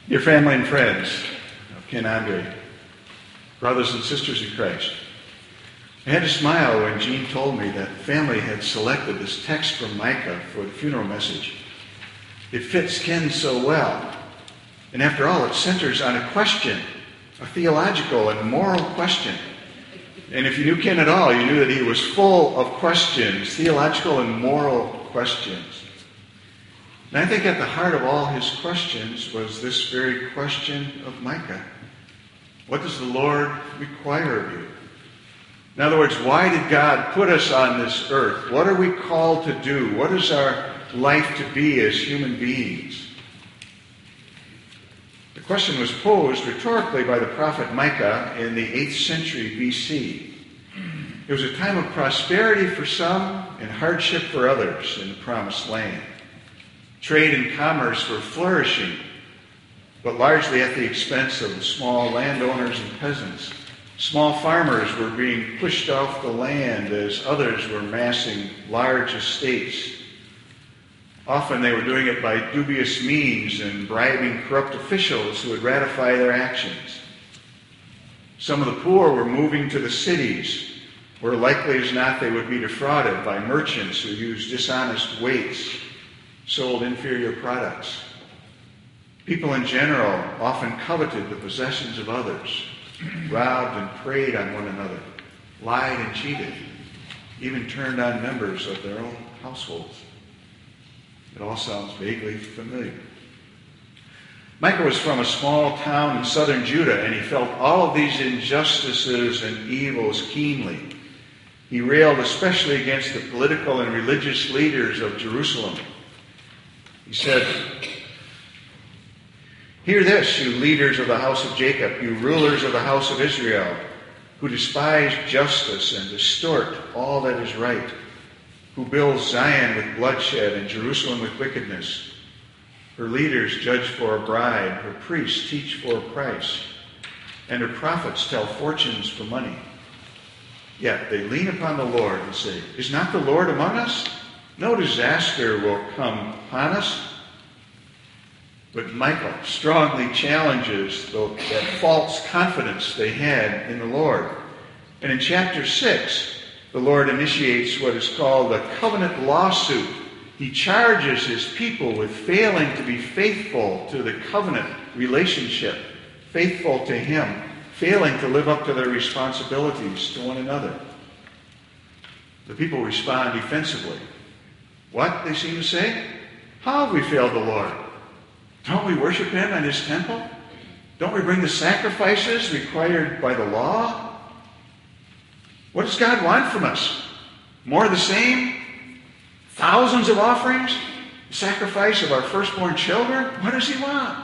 Dear family and friends of Ken Andre, brothers and sisters in Christ, I had to smile when Jean told me that family had selected this text from Micah for the funeral message. It fits Ken so well. And after all, it centers on a question, a theological and moral question. And if you knew Ken at all, you knew that he was full of questions, theological and moral questions. And I think at the heart of all his questions was this very question of Micah. What does the Lord require of you? In other words, why did God put us on this earth? What are we called to do? What is our life to be as human beings? The question was posed rhetorically by the prophet Micah in the 8th century BC. It was a time of prosperity for some and hardship for others in the Promised Land. Trade and commerce were flourishing, but largely at the expense of the small landowners and peasants. Small farmers were being pushed off the land as others were amassing large estates. Often they were doing it by dubious means and bribing corrupt officials who would ratify their actions. Some of the poor were moving to the cities, where likely as not they would be defrauded by merchants who used dishonest weights, sold inferior products. People in general often coveted the possessions of others, robbed and preyed on one another, lied and cheated, even turned on members of their own households. It all sounds vaguely familiar. Micah was from a small town in southern Judah, and he felt all of these injustices and evils keenly. He railed especially against the political and religious leaders of Jerusalem. He said, "Hear this, you leaders of the house of Jacob, you rulers of the house of Israel, who despise justice and distort all that is right, who build Zion with bloodshed and Jerusalem with wickedness. Her leaders judge for a bribe, her priests teach for a price, and her prophets tell fortunes for money. Yet they lean upon the Lord and say, 'Is not the Lord among us? No disaster will come upon us.'" But Micah strongly challenges that false confidence they had in the Lord. And in chapter 6, the Lord initiates what is called a covenant lawsuit. He charges his people with failing to be faithful to the covenant relationship, faithful to him, failing to live up to their responsibilities to one another. The people respond defensively. What, they seem to say? How have we failed the Lord? Don't we worship him in his temple? Don't we bring the sacrifices required by the law? What does God want from us? More of the same? Thousands of offerings? Sacrifice of our firstborn children? What does he want?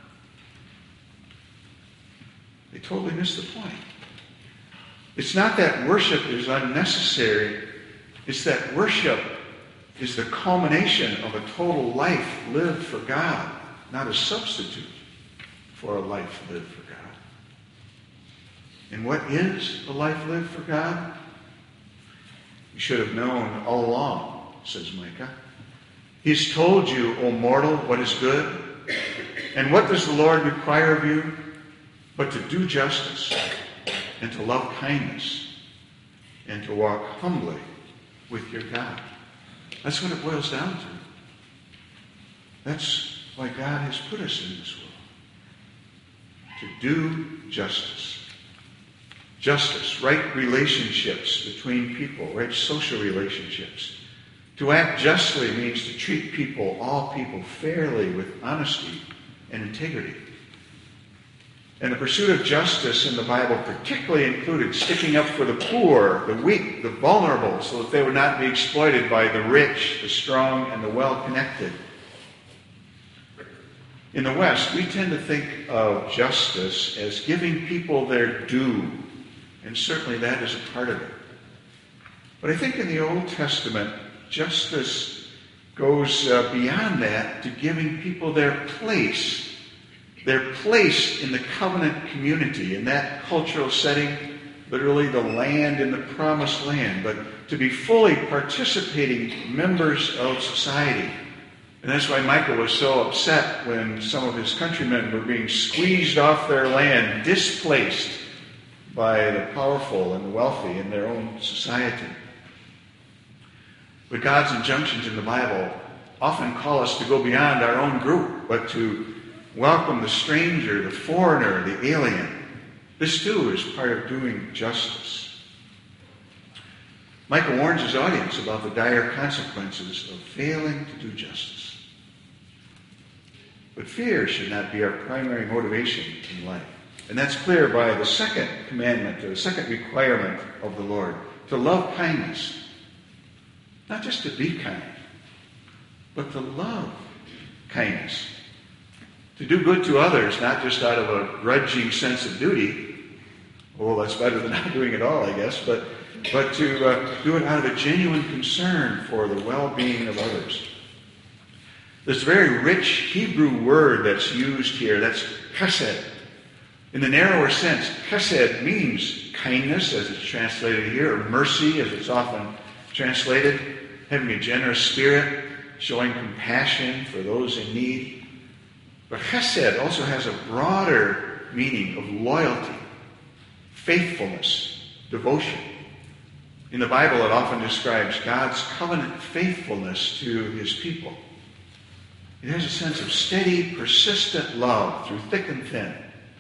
They totally miss the point. It's not that worship is unnecessary. It's that worship is the culmination of a total life lived for God, not a substitute for a life lived for God. And what is a life lived for God? You should have known all along, says Micah. He's told you, O mortal, what is good. And what does the Lord require of you? But to do justice, and to love kindness, and to walk humbly with your God. That's what it boils down to. That's why God has put us in this world. To do justice. Justice, right relationships between people, right social relationships. To act justly means to treat people, all people, fairly with honesty and integrity. And the pursuit of justice in the Bible particularly included sticking up for the poor, the weak, the vulnerable, so that they would not be exploited by the rich, the strong, and the well-connected. In the West, we tend to think of justice as giving people their due, and certainly that is a part of it. But I think in the Old Testament, justice goes beyond that to giving people their place in the covenant community, in that cultural setting, literally the land in the promised land, but to be fully participating members of society. And that's why Micah was so upset when some of his countrymen were being squeezed off their land, displaced by the powerful and the wealthy in their own society. But God's injunctions in the Bible often call us to go beyond our own group, but to welcome the stranger, the foreigner, the alien. This too is part of doing justice. Micah warns his audience about the dire consequences of failing to do justice. But fear should not be our primary motivation in life. And that's clear by the second commandment, the second requirement of the Lord, to love kindness. Not just to be kind, but to love kindness. To do good to others, not just out of a grudging sense of duty. Well, that's better than not doing it all, I guess. But to do it out of a genuine concern for the well-being of others. This very rich Hebrew word that's used here, that's chesed. In the narrower sense, chesed means kindness, as it's translated here, or mercy, as it's often translated, having a generous spirit, showing compassion for those in need. But chesed also has a broader meaning of loyalty, faithfulness, devotion. In the Bible, it often describes God's covenant faithfulness to his people. It has a sense of steady, persistent love through thick and thin.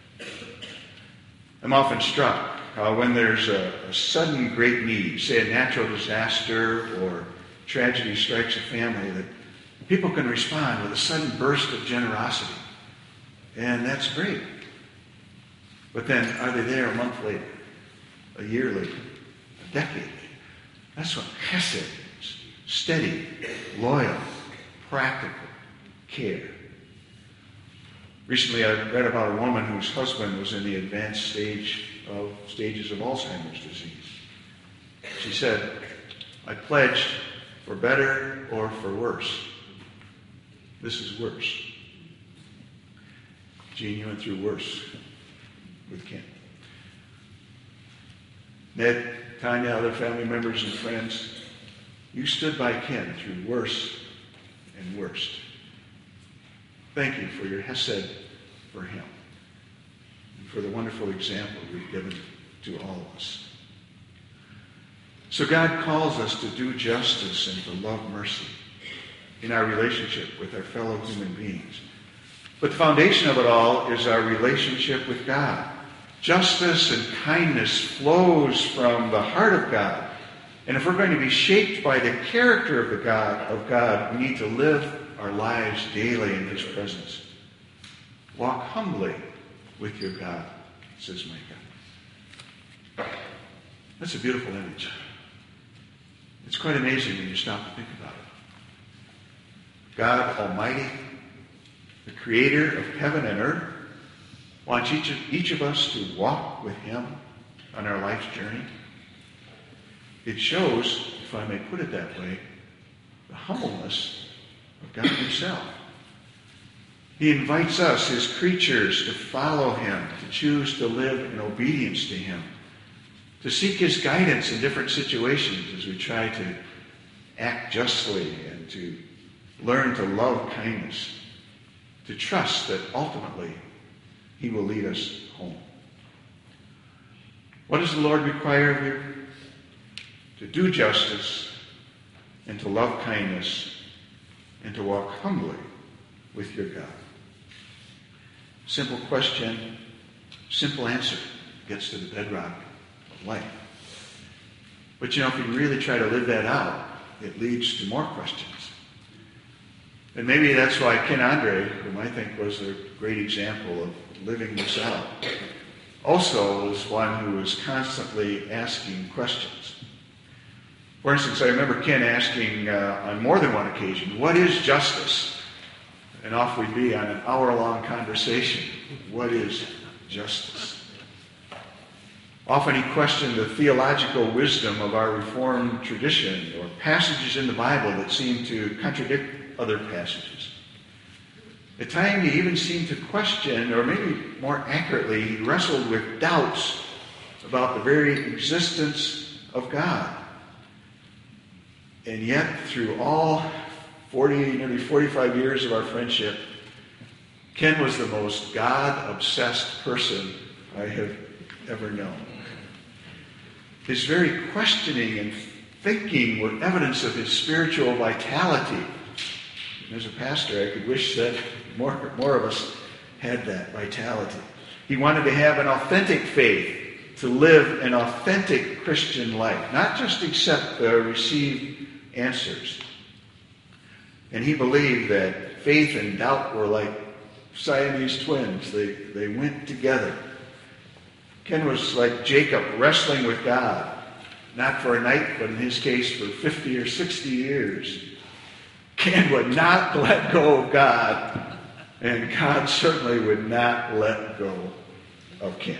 I'm often struck when there's a sudden great need, say a natural disaster or tragedy strikes a family, that people can respond with a sudden burst of generosity. And that's great. But then, are they there a month later, a year later, a decade later? That's what chesed is. Steady, loyal, practical care. Recently, I read about a woman whose husband was in the advanced stages of Alzheimer's disease. She said, "I pledged for better or for worse. This is worse." Gene, you went through worse with Ken. Ned, Tanya, other family members and friends, you stood by Ken through worse and worst. Thank you for your hesed for him and for the wonderful example you've given to all of us. So God calls us to do justice and to love mercy in our relationship with our fellow human beings. But the foundation of it all is our relationship with God. Justice and kindness flows from the heart of God. And if we're going to be shaped by the character of God, we need to live our lives daily in his presence. Walk humbly with your God, says Micah. That's a beautiful image. It's quite amazing when you stop to think about it. God Almighty, the creator of heaven and earth, wants each of us to walk with him on our life's journey. It shows, if I may put it that way, the humbleness of God himself. He invites us, his creatures, to follow him, to choose to live in obedience to him, to seek his guidance in different situations as we try to act justly and to learn to love kindness, to trust that ultimately he will lead us home. What does the Lord require of you? To do justice and to love kindness and to walk humbly with your God. Simple question, simple answer gets to the bedrock of life. But if you really try to live that out, it leads to more questions. And maybe that's why Ken Andre, whom I think was a great example of living this out, also was one who was constantly asking questions. For instance, I remember Ken asking on more than one occasion, "What is justice?" And off we'd be on an hour-long conversation. What is justice? Often he questioned the theological wisdom of our Reformed tradition or passages in the Bible that seem to contradict other passages. At times he even seemed to question, or maybe more accurately, he wrestled with doubts about the very existence of God. And yet, through all nearly 45 years of our friendship, Ken was the most God-obsessed person I have ever known. His very questioning and thinking were evidence of his spiritual vitality. And as a pastor, I could wish that more of us had that vitality. He wanted to have an authentic faith, to live an authentic Christian life, not just accept the received answers. And he believed that faith and doubt were like Siamese twins. They went together. Ken was like Jacob wrestling with God, not for a night, but in his case for 50 or 60 years. Ken would not let go of God, and God certainly would not let go of Ken.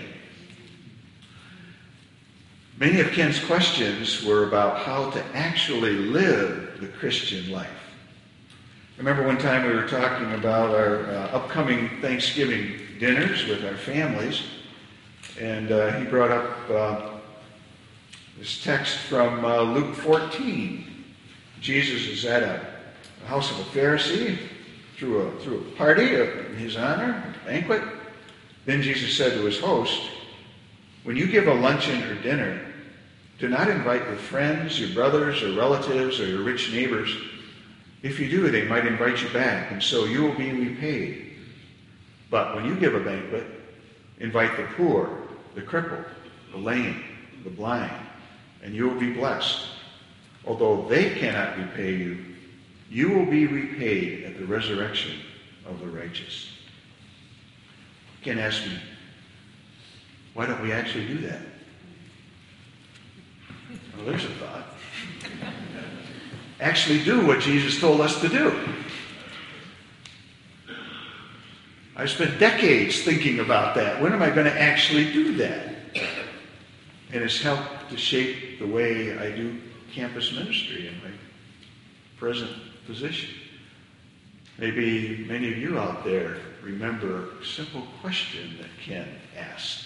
Many of Ken's questions were about how to actually live the Christian life. I remember one time we were talking about our upcoming Thanksgiving dinners with our families, and he brought up this text from Luke 14. Jesus is at a house of a Pharisee, threw a party in his honor, a banquet. Then Jesus said to his host, "When you give a luncheon or dinner, do not invite your friends, your brothers or relatives, or your rich neighbors. If you do, they might invite you back, and so you will be repaid. But when you give a banquet, invite the poor, the crippled, the lame, the blind, and you will be blessed. Although they cannot repay you, you will be repaid at the resurrection of the righteous." Ken asked me, why don't we actually do that? Well, there's a thought. Actually do what Jesus told us to do. I've spent decades thinking about that. When am I going to actually do that? And it's helped to shape the way I do campus ministry in my present position. Maybe many of you out there remember a simple question that Ken asked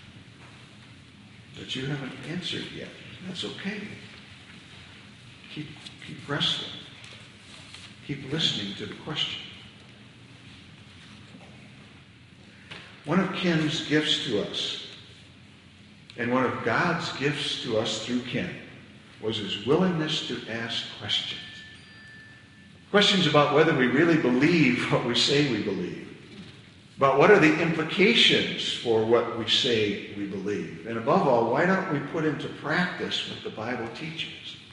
that you haven't answered yet. That's okay. Keep wrestling. Keep listening to the question. One of Ken's gifts to us, and one of God's gifts to us through Ken, was his willingness to ask questions. Questions about whether we really believe what we say we believe. About what are the implications for what we say we believe. And above all, why don't we put into practice what the Bible teaches?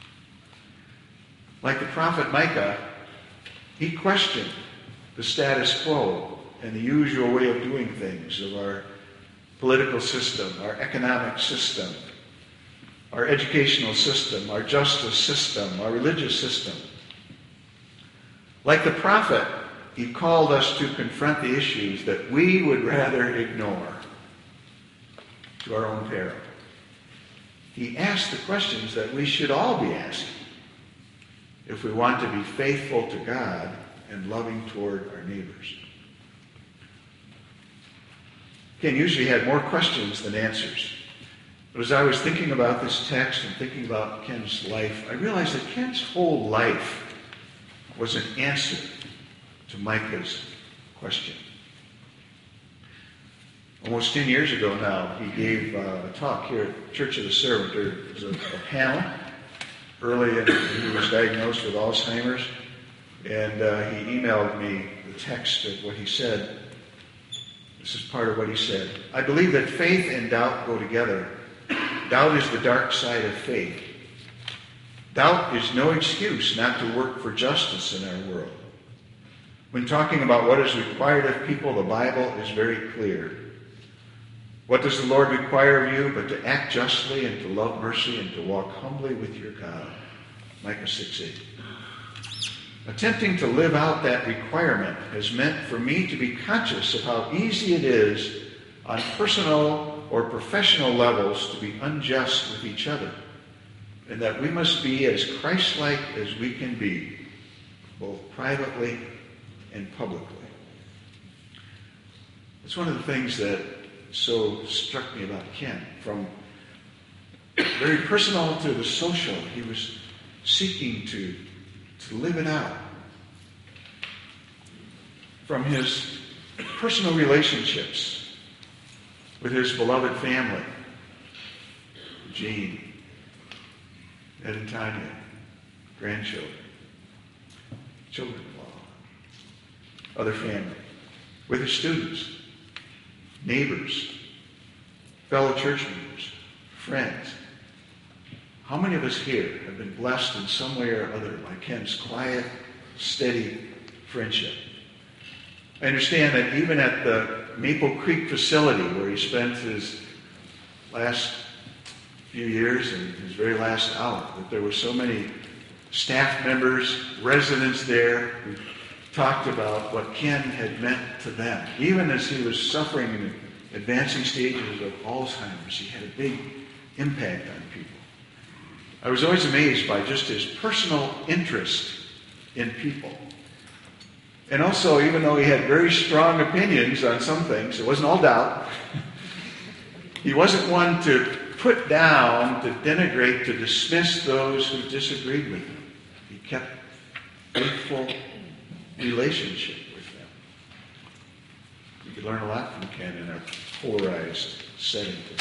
Like the prophet Micah, he questioned the status quo and the usual way of doing things of our political system, our economic system, our educational system, our justice system, our religious system. Like the prophet, he called us to confront the issues that we would rather ignore to our own peril. He asked the questions that we should all be asking if we want to be faithful to God and loving toward our neighbors. Ken usually had more questions than answers. But as I was thinking about this text and thinking about Ken's life, I realized that Ken's whole life was an answer to Micah's question. Almost 10 years ago now, he gave a talk here at Church of the Servant. There was a panel early, and he was diagnosed with Alzheimer's, and he emailed me the text of what he said. This is part of what he said. "I believe that faith and doubt go together. Doubt is the dark side of faith. Doubt is no excuse not to work for justice in our world. When talking about what is required of people, the Bible is very clear. What does the Lord require of you but to act justly and to love mercy and to walk humbly with your God?" Micah 6:8. Attempting to live out that requirement has meant for me to be conscious of how easy it is on personal or professional levels to be unjust with each other, and that we must be as Christ-like as we can be, both privately and publicly. It's one of the things that so struck me about Ken. From very personal to the social, he was seeking to live it out from his personal relationships with his beloved family, Jean, Ed and Tanya, grandchildren, children-in-law, other family, with his students, neighbors, fellow church members, friends. How many of us here have been blessed in some way or other by Ken's quiet, steady friendship? I understand that even at the Maple Creek facility where he spent his last few years and his very last hour, that there were so many staff members, residents there who talked about what Ken had meant to them. Even as he was suffering in advancing stages of Alzheimer's, he had a big impact on people. I was always amazed by just his personal interest in people. And also, even though he had very strong opinions on some things, it wasn't all doubt, he wasn't one to put down, to denigrate, to dismiss those who disagreed with him. He kept faithful relationship with them. We could learn a lot from Ken in a polarized setting today.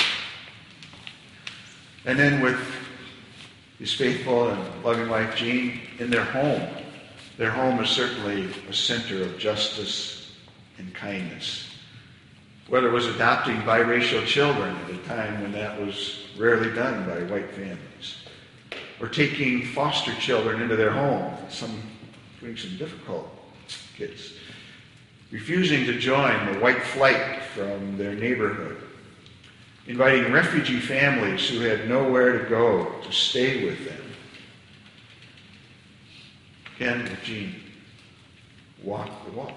And then with his faithful and loving wife, Jean, in their home. Their home is certainly a center of justice and kindness. Whether it was adopting biracial children at a time when that was rarely done by white families, or taking foster children into their home, doing some difficult kids, refusing to join the white flight from their neighborhood, inviting refugee families who had nowhere to go to stay with them. Ken and Jean walked the walk.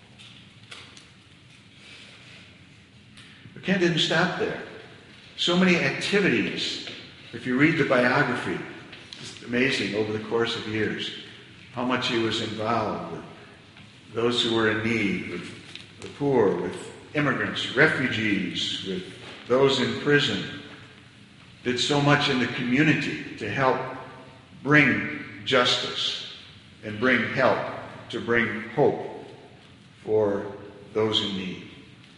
But Ken didn't stop there. So many activities. If you read the biography, it's amazing over the course of years how much he was involved with those who were in need, with the poor, with immigrants, refugees, with those in prison. Did so much in the community to help bring justice and bring help, to bring hope for those in need.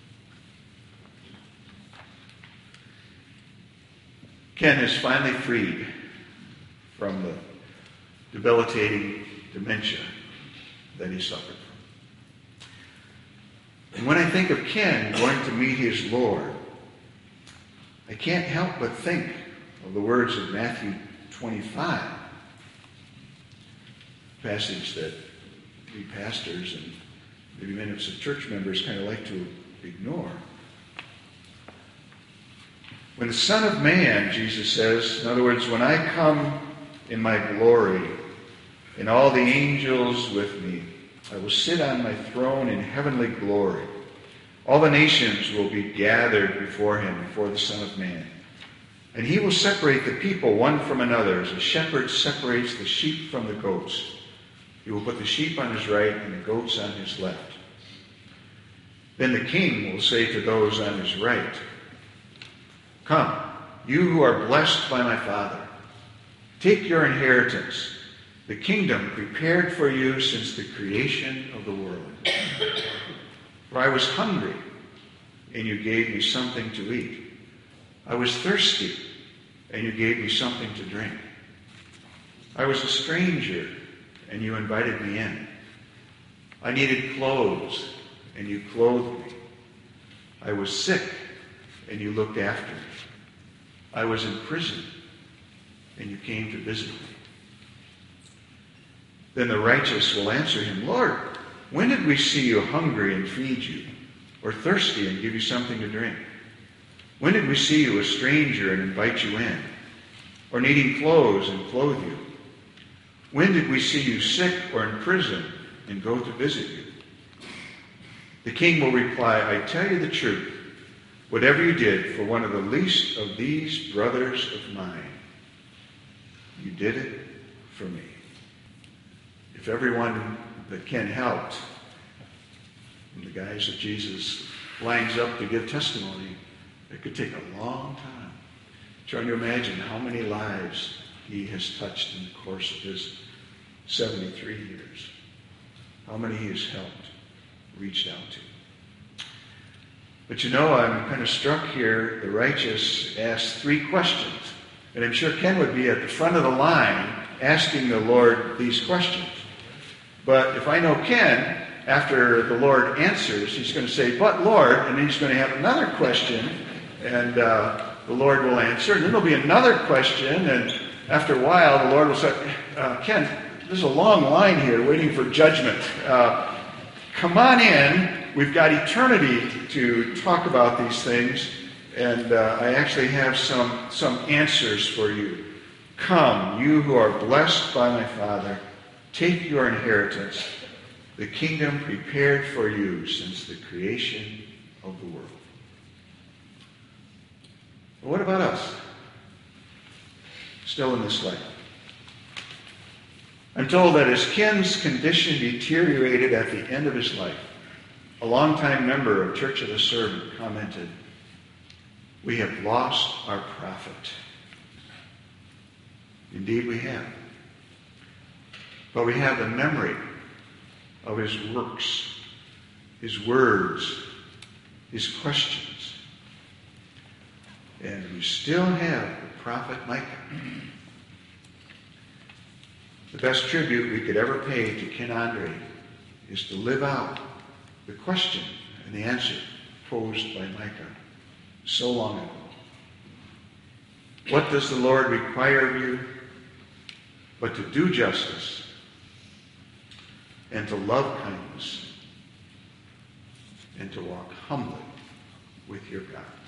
Ken is finally freed from the debilitating dementia that he suffered from. And when I think of Ken going to meet his Lord, I can't help but think of the words of Matthew 25, passage that we pastors and maybe many of us as church members kind of like to ignore. When the Son of Man, Jesus says, in other words, when I come in my glory and all the angels with me, I will sit on my throne in heavenly glory. All the nations will be gathered before him, before the Son of Man. And he will separate the people one from another, as a shepherd separates the sheep from the goats. He will put the sheep on his right and the goats on his left. Then the king will say to those on his right, "Come, you who are blessed by my Father, take your inheritance, the kingdom prepared for you since the creation of the world. For I was hungry, and you gave me something to eat. I was thirsty, and you gave me something to drink. I was a stranger, and you invited me in. I needed clothes, and you clothed me. I was sick, and you looked after me. I was in prison, and you came to visit me." Then the righteous will answer him, "Lord, when did we see you hungry and feed you, or thirsty and give you something to drink? When did we see you a stranger and invite you in, or needing clothes and clothe you? When did we see you sick or in prison and go to visit you?" The king will reply, "I tell you the truth, whatever you did for one of the least of these brothers of mine, you did it for me." If everyone that Ken helped, in the guise of Jesus, lines up to give testimony, it could take a long time. Trying to imagine how many lives he has touched in the course of his 73 years. How many he has helped reached out to. But I'm kind of struck here. The righteous asked 3 questions. And I'm sure Ken would be at the front of the line asking the Lord these questions. But if I know Ken, after the Lord answers, he's going to say, "But Lord," and then he's going to have another question, and the Lord will answer. And then there'll be another question, and after a while, the Lord will say, "Ken, there's a long line here waiting for judgment. Come on in. We've got eternity to talk about these things, and I actually have some answers for you. Come, you who are blessed by my Father, take your inheritance, the kingdom prepared for you since the creation of the world." But what about us? Still in this life. I'm told that as Ken's condition deteriorated at the end of his life, a longtime member of Church of the Servant commented, "We have lost our prophet." Indeed we have. But we have the memory of his works, his words, his questions. And we still have the prophet Micah. The best tribute we could ever pay to Ken Andre is to live out the question and the answer posed by Micah so long ago. What does the Lord require of you but to do justice and to love kindness and to walk humbly with your God?